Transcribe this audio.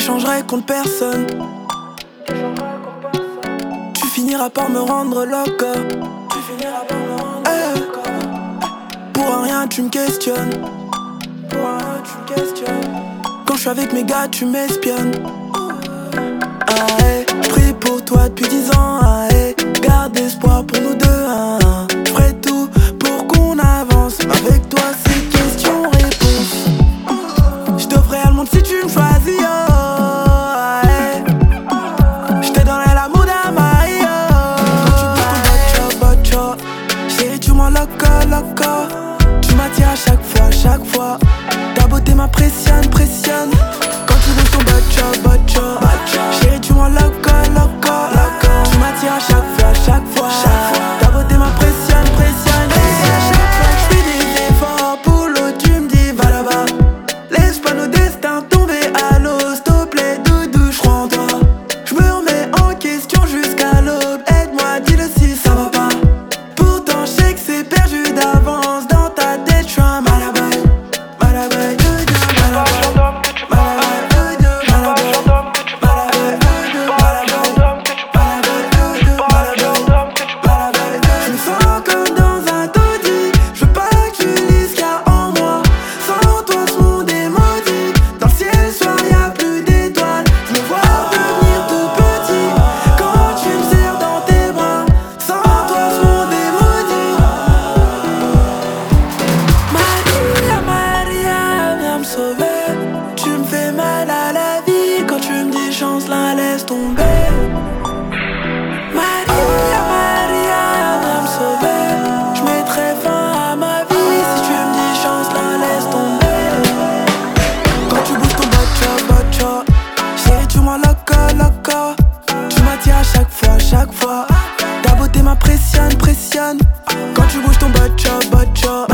J'échangerai contre personne. Tu finiras par me rendre loco. Pour un rien tu me questionnes. Quand je suis avec mes gars tu m'espionnes. Prie pour toi depuis 10 ans. Garde espoir pour nous deux. J'ferai tout pour qu'on avance. Avec toi c'est question-réponse. J't'offrirai le monde si tu me choisis. J'te donnerai l'amour d'Amaï. Quand tu bouges ton bacha, chérie tu m'en loco. Tu m'attires à chaque fois. Ta beauté m'impressionne. Quand tu bouges ton bacha, chérie tu m'en loco. Tu m'attires à chaque fois. Ta beauté m'impressionne. J'fais des efforts pour l'autre, tu me dis va là-bas. Laisse pas nos destins tomber à l'eau. S'il te plaît doudou, j'crois en toi. J'me remets en question jusqu'à l'aube. Aide-moi, dis-le si ça va pas. Pourtant j'sais que c'est perdu d'avance. Dans ta tête j'suis un malabaye. Tu me fais mal à la vie quand tu me dis chance, la laisse tomber. Maria, viens me sauver. Je mettrai fin à ma vie si tu me dis chance, la laisse tomber. Quand tu bouges ton bacha, chérie tu m'en loco. Tu m'attires à chaque fois. Ta beauté m'impressionne. Quand tu bouges ton bacha.